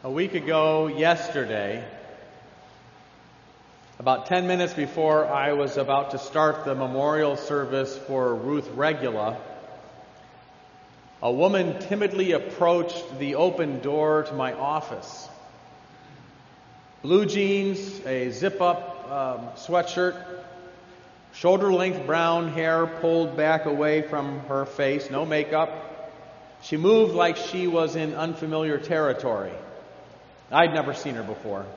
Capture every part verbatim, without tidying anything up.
A week ago yesterday, about ten minutes before I was about to start the memorial service for Ruth Regula, a woman timidly approached the open door to my office. Blue jeans, a zip-up um, sweatshirt, shoulder-length brown hair pulled back away from her face, no makeup. She moved like she was in unfamiliar territory. I'd never seen her before.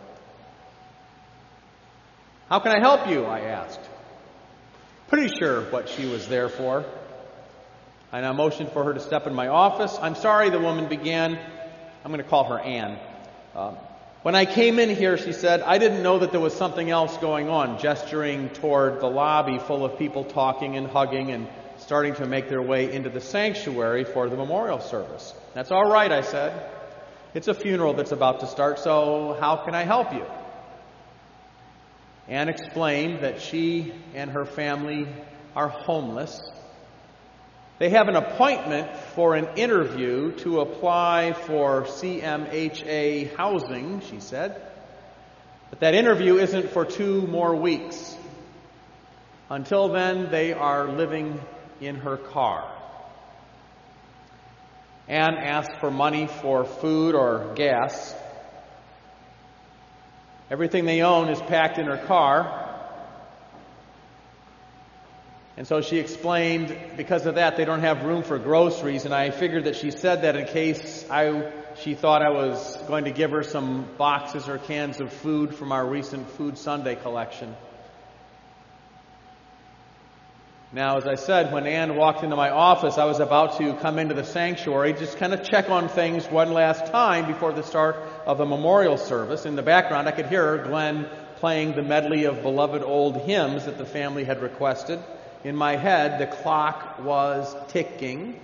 "How can I help you?" I asked. Pretty sure what she was there for. I now motioned for her to step in my office. "I'm sorry," the woman began. I'm going to call her Anne. Um, when I came in here, she said, "I didn't know that there was something else going on," gesturing toward the lobby full of people talking and hugging and starting to make their way into the sanctuary for the memorial service. "That's all right," I said. "It's a funeral that's about to start, so how can I help you?" Anne explained that she and her family are homeless. They have an appointment for an interview to apply for C M H A housing, she said. But that interview isn't for two more weeks. Until then, they are living in her car. Anne asked for money for food or gas. Everything they own is packed in her car. And so she explained, because of that, they don't have room for groceries. And I figured that she said that in case I, she thought I was going to give her some boxes or cans of food from our recent Food Sunday collection. Now, as I said, when Anne walked into my office, I was about to come into the sanctuary, just kind of check on things one last time before the start of the memorial service. In the background, I could hear Glenn playing the medley of beloved old hymns that the family had requested. In my head, the clock was ticking.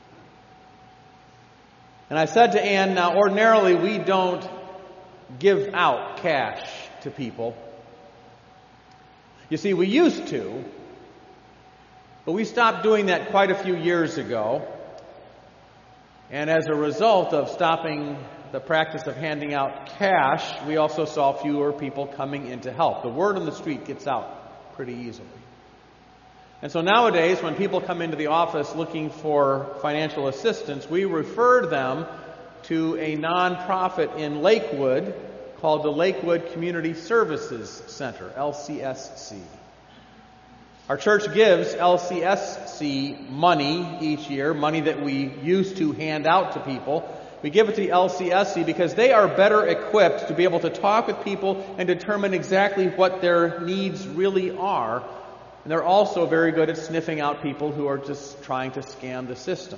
And I said to Anne, "Now, ordinarily, we don't give out cash to people. You see, we used to. But we stopped doing that quite a few years ago. And as a result of stopping the practice of handing out cash, we also saw fewer people coming in to help. The word on the street gets out pretty easily. And so nowadays, when people come into the office looking for financial assistance, we refer them to a nonprofit in Lakewood called the Lakewood Community Services Center, L C S C. Our church gives L C S C money each year, money that we used to hand out to people. We give it to the L C S C because they are better equipped to be able to talk with people and determine exactly what their needs really are. And they're also very good at sniffing out people who are just trying to scam the system.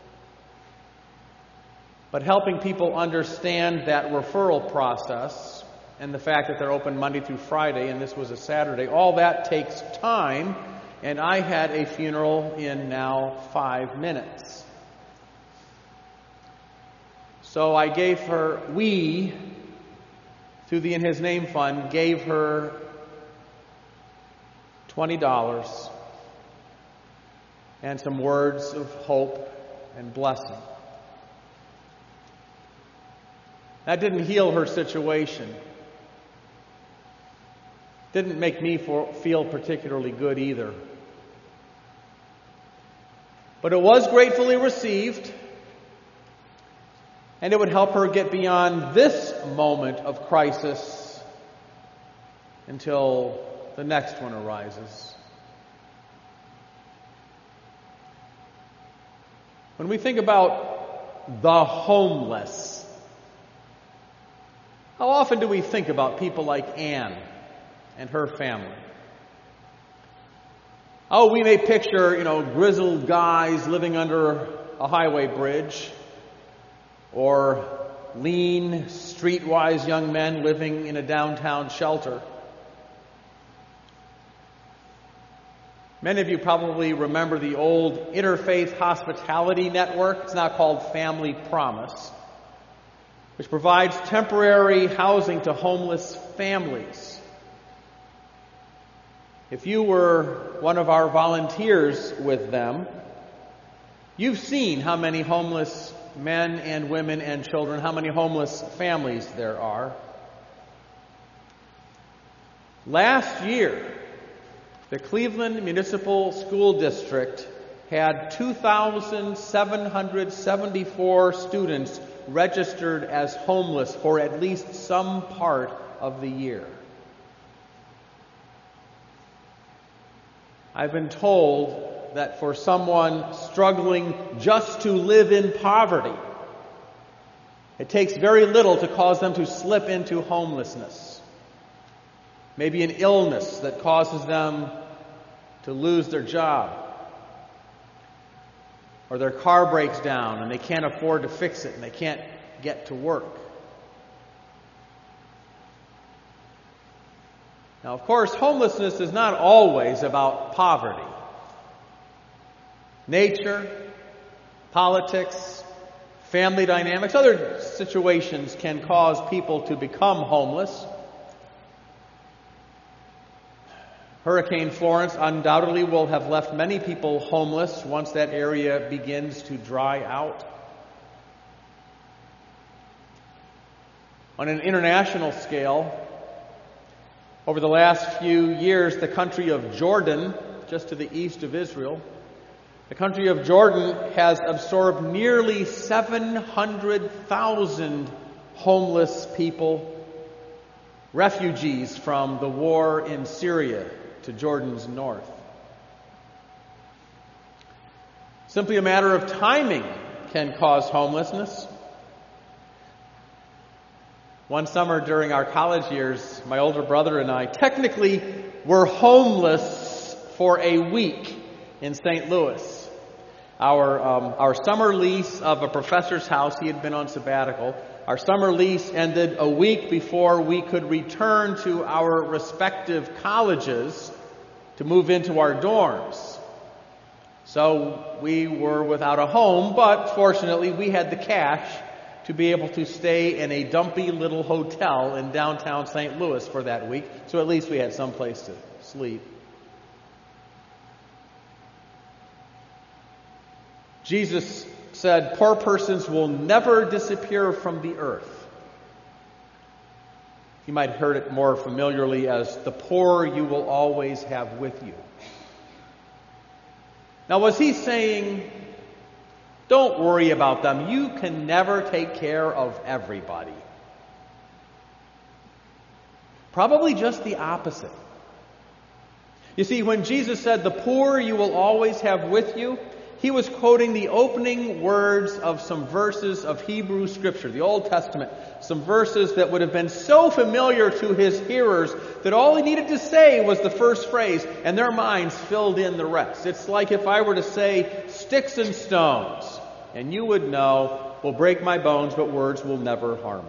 But helping people understand that referral process and the fact that they're open Monday through Friday, and this was a Saturday, all that takes time, and I had a funeral in now five minutes. So I gave her, we, through the In His Name Fund, gave her twenty dollars and some words of hope and blessing. That didn't heal her situation. Didn't make me for, feel particularly good either. But it was gratefully received, and it would help her get beyond this moment of crisis until the next one arises. When we think about the homeless, how often do we think about people like Anne and her family? Oh, we may picture, you know, grizzled guys living under a highway bridge, or lean, streetwise young men living in a downtown shelter. Many of you probably remember the old Interfaith Hospitality Network. It's now called Family Promise, which provides temporary housing to homeless families. If you were one of our volunteers with them, you've seen how many homeless men and women and children, how many homeless families there are. Last year, the Cleveland Municipal School District had two thousand seven hundred seventy-four students registered as homeless for at least some part of the year. I've been told that for someone struggling just to live in poverty, it takes very little to cause them to slip into homelessness. Maybe an illness that causes them to lose their job. Or their car breaks down and they can't afford to fix it and they can't get to work. Now, of course, homelessness is not always about poverty. Nature, politics, family dynamics, other situations can cause people to become homeless. Hurricane Florence undoubtedly will have left many people homeless once that area begins to dry out. On an international scale, over the last few years, the country of Jordan, just to the east of Israel, the country of Jordan has absorbed nearly seven hundred thousand homeless people, refugees from the war in Syria to Jordan's north. Simply a matter of timing can cause homelessness. One summer during our college years, my older brother and I technically were homeless for a week in Saint Louis. Our, um, our summer lease of a professor's house, he had been on sabbatical, our summer lease ended a week before we could return to our respective colleges to move into our dorms. So we were without a home, but fortunately we had the cash to be able to stay in a dumpy little hotel in downtown Saint Louis for that week, so at least we had some place to sleep. Jesus said, poor persons will never disappear from the earth. You might have heard it more familiarly as the poor you will always have with you. Now, was he saying, don't worry about them, you can never take care of everybody? Probably just the opposite. You see, when Jesus said, the poor you will always have with you, he was quoting the opening words of some verses of Hebrew Scripture, the Old Testament, some verses that would have been so familiar to his hearers that all he needed to say was the first phrase, and their minds filled in the rest. It's like if I were to say, sticks and stones, and you would know, will break my bones, but words will never harm me.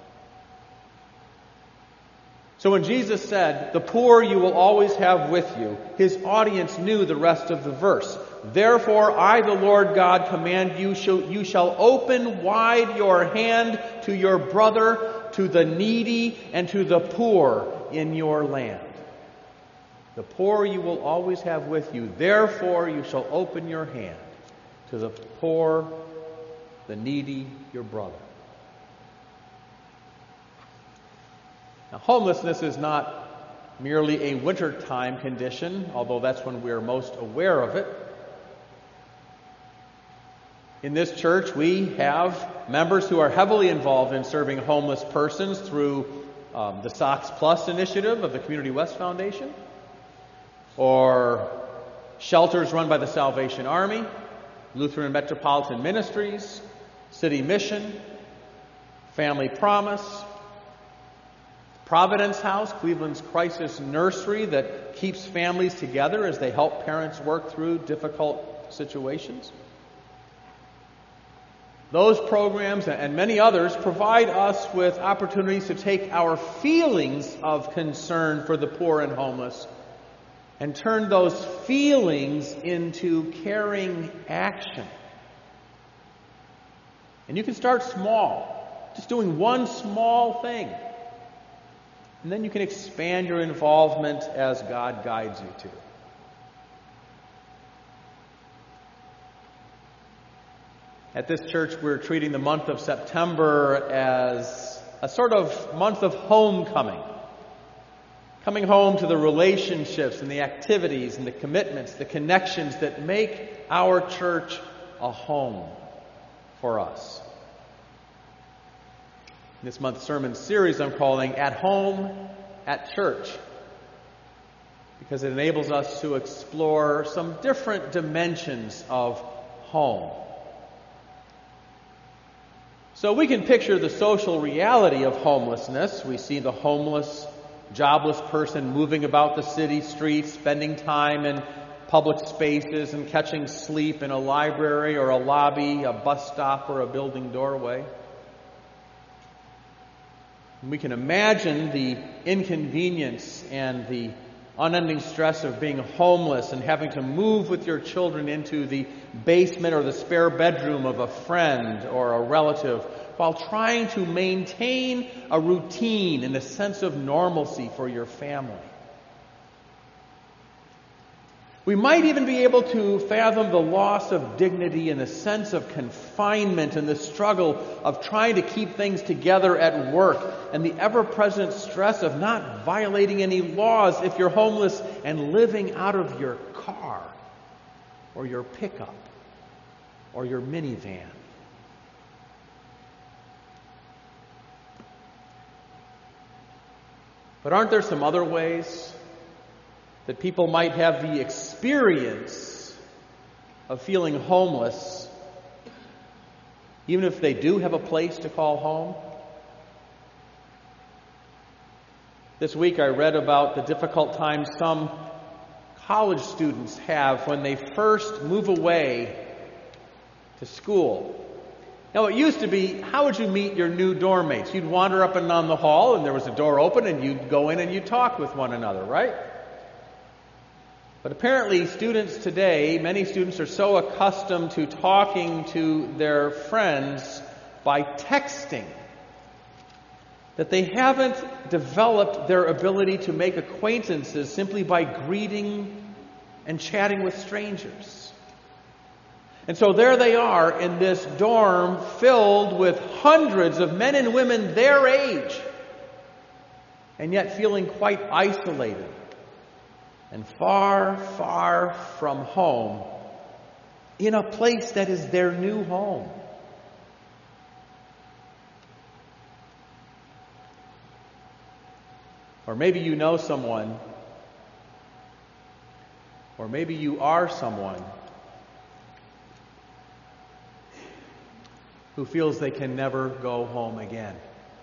So when Jesus said, the poor you will always have with you, his audience knew the rest of the verse. Therefore, I, the Lord God, command you, you shall open wide your hand to your brother, to the needy, and to the poor in your land. The poor you will always have with you. Therefore, you shall open your hand to the poor, the needy, your brother. Now, homelessness is not merely a wintertime condition, although that's when we are most aware of it. In this church, we have members who are heavily involved in serving homeless persons through um, the Socks Plus initiative of the Community West Foundation, or shelters run by the Salvation Army, Lutheran Metropolitan Ministries, City Mission, Family Promise, Providence House, Cleveland's crisis nursery that keeps families together as they help parents work through difficult situations. Those programs and many others provide us with opportunities to take our feelings of concern for the poor and homeless and turn those feelings into caring action. And you can start small, just doing one small thing. And then you can expand your involvement as God guides you to. At this church, we're treating the month of September as a sort of month of homecoming. Coming home to the relationships and the activities and the commitments, the connections that make our church a home for us. This month's sermon series I'm calling At Home at Church, because it enables us to explore some different dimensions of home. So we can picture the social reality of homelessness. We see the homeless, jobless person moving about the city streets, spending time in public spaces and catching sleep in a library or a lobby, a bus stop, or a building doorway. We can imagine the inconvenience and the unending stress of being homeless and having to move with your children into the basement or the spare bedroom of a friend or a relative while trying to maintain a routine and a sense of normalcy for your family. We might even be able to fathom the loss of dignity and the sense of confinement and the struggle of trying to keep things together at work and the ever-present stress of not violating any laws if you're homeless and living out of your car or your pickup or your minivan. But aren't there some other ways that people might have the experience of feeling homeless, even if they do have a place to call home? This week I read about the difficult times some college students have when they first move away to school. Now, it used to be, how would you meet your new dorm mates? You'd wander up and down the hall, and there was a door open, and you'd go in and you'd talk with one another, right? But apparently, students today, many students are so accustomed to talking to their friends by texting that they haven't developed their ability to make acquaintances simply by greeting and chatting with strangers. And so there they are in this dorm filled with hundreds of men and women their age, and yet feeling quite isolated and far, far from home in a place that is their new home. Or maybe you know someone, or maybe you are someone who feels they can never go home again.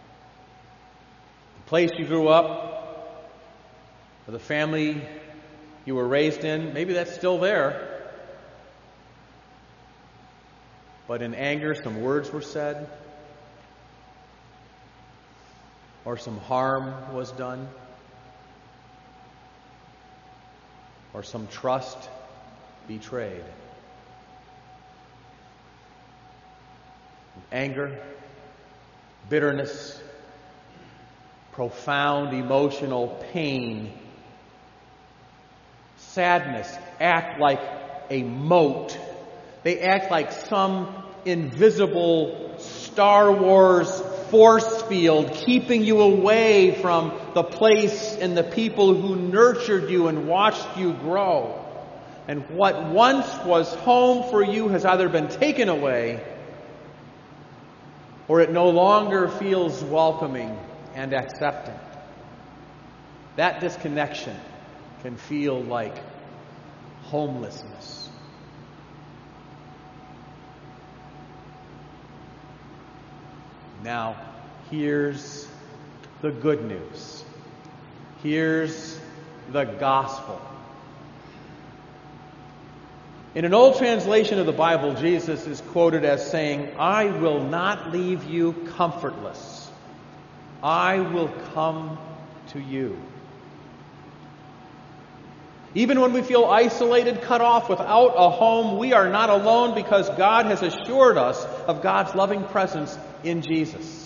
The place you grew up, or the family you were raised in, maybe that's still there. But in anger, some words were said, or some harm was done, or some trust betrayed. Anger, bitterness, profound emotional pain, sadness act like a moat. They act like some invisible Star Wars force field keeping you away from the place and the people who nurtured you and watched you grow. And what once was home for you has either been taken away, or it no longer feels welcoming and accepting. That disconnection can feel like homelessness. Now, here's the good news. Here's the gospel. In an old translation of the Bible, Jesus is quoted as saying, "I will not leave you comfortless. I will come to you." Even when we feel isolated, cut off, without a home, we are not alone because God has assured us of God's loving presence in Jesus.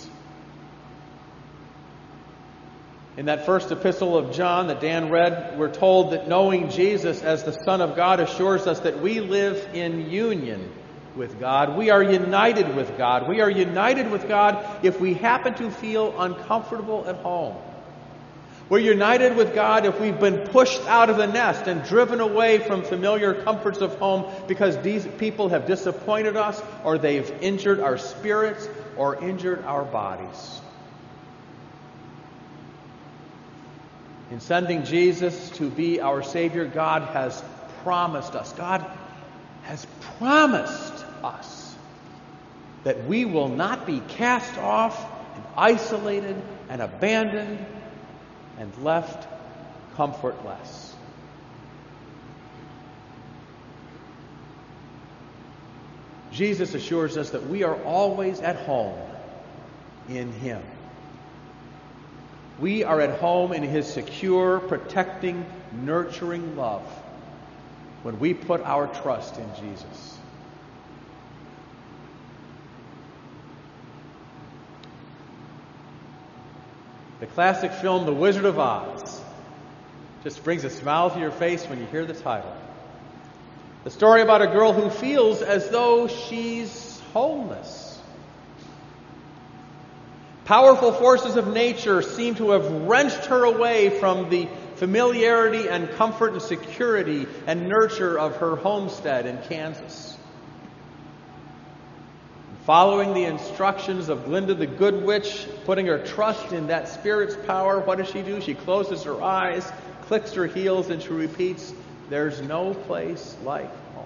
In that first epistle of John that Dan read, we're told that knowing Jesus as the Son of God assures us that we live in union with God. We are united with God. We are united with God if we happen to feel uncomfortable at home. We're united with God if we've been pushed out of the nest and driven away from familiar comforts of home because these people have disappointed us, or they've injured our spirits or injured our bodies. In sending Jesus to be our Savior, God has promised us, God has promised us that we will not be cast off and isolated and abandoned and left comfortless. Jesus assures us that we are always at home in Him. We are at home in His secure, protecting, nurturing love when we put our trust in Jesus. The classic film The Wizard of Oz just brings a smile to your face when you hear the title. The story about a girl who feels as though she's homeless. Powerful forces of nature seem to have wrenched her away from the familiarity and comfort and security and nurture of her homestead in Kansas. Following the instructions of Glinda the Good Witch, putting her trust in that spirit's power, what does she do? She closes her eyes, clicks her heels, and she repeats, "There's no place like home."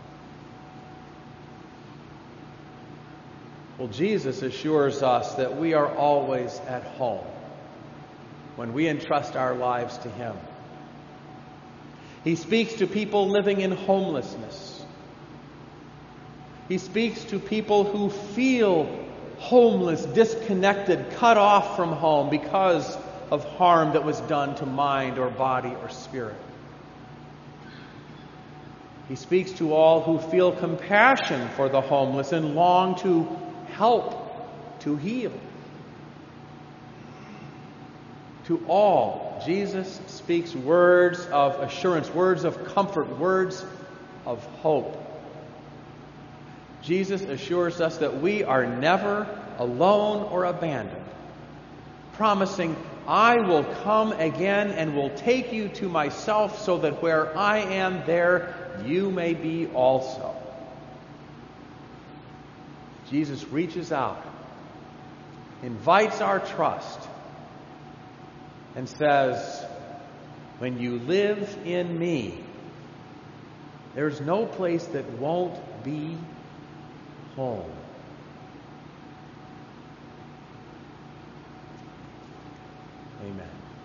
Well, Jesus assures us that we are always at home when we entrust our lives to Him. He speaks to people living in homelessness. He speaks to people who feel homeless, disconnected, cut off from home because of harm that was done to mind or body or spirit. He speaks to all who feel compassion for the homeless and long to help, to heal. To all, Jesus speaks words of assurance, words of comfort, words of hope. Jesus assures us that we are never alone or abandoned, promising, "I will come again and will take you to myself so that where I am, there you may be also." Jesus reaches out, invites our trust, and says, "When you live in me, there's no place that won't be home." Amen.